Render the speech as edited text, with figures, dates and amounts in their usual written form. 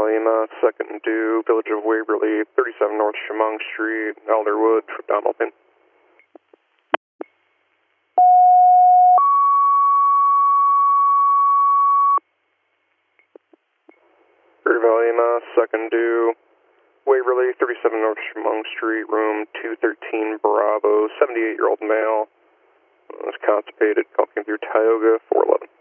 Lima, second due, Village of Waverly, 37 North Chemung Street, Elderwood, Donald Pin. Lima, second due, Waverly, 37 North Chemung Street, room 213 Bravo, 78-year-old male, was constipated, came through Tioga, 411.